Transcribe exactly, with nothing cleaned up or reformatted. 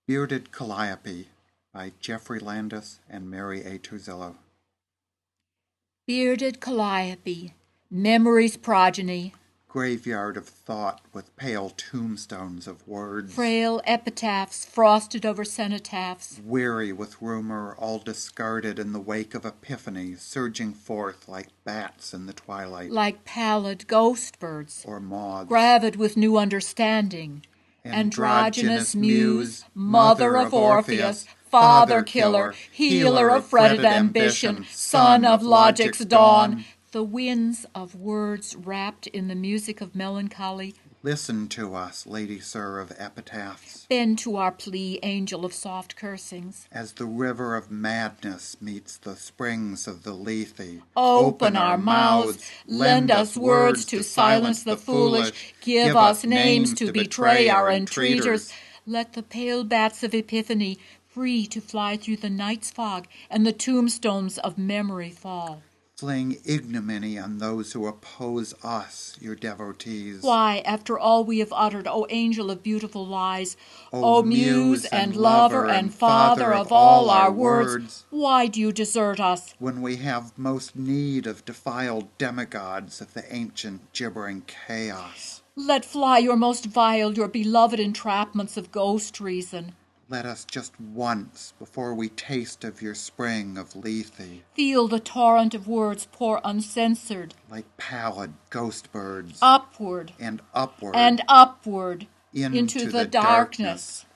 Bearded Calliope by Jeffrey Landis and Mary A. Turzillo. Bearded Calliope, memory's progeny, Graveyard of thought with pale tombstones of words, frail epitaphs frosted over cenotaphs, weary with rumor, all discarded in the wake of epiphany, surging forth like bats in the twilight, like pallid ghost birds, or moths, gravid with new understanding. Androgynous muse, mother of Orpheus, father killer, healer of fretted ambition, son of logic's dawn, the winds of words wrapped in the music of melancholy. Listen to us, Lady Sir of epitaphs. Bend to our plea, angel of soft cursings. As the river of madness meets the springs of the Lethe, Open our mouths, lend us words to silence the foolish, give us names to betray our entreaters. Let the pale bats of epiphany free to fly through the night's fog and the tombstones of memory fall. Fling ignominy on those who oppose us, your devotees. Why, after all we have uttered, O angel of beautiful lies, O O muse and lover and father of all our words, why do you desert us? When we have most need of defiled demigods of the ancient gibbering chaos. Let fly your most vile, your beloved entrapments of ghost reason. Let us just once, before we taste of your spring of Lethe, feel the torrent of words pour uncensored, like pallid ghost birds, upward and upward and upward into, into the, the darkness. darkness.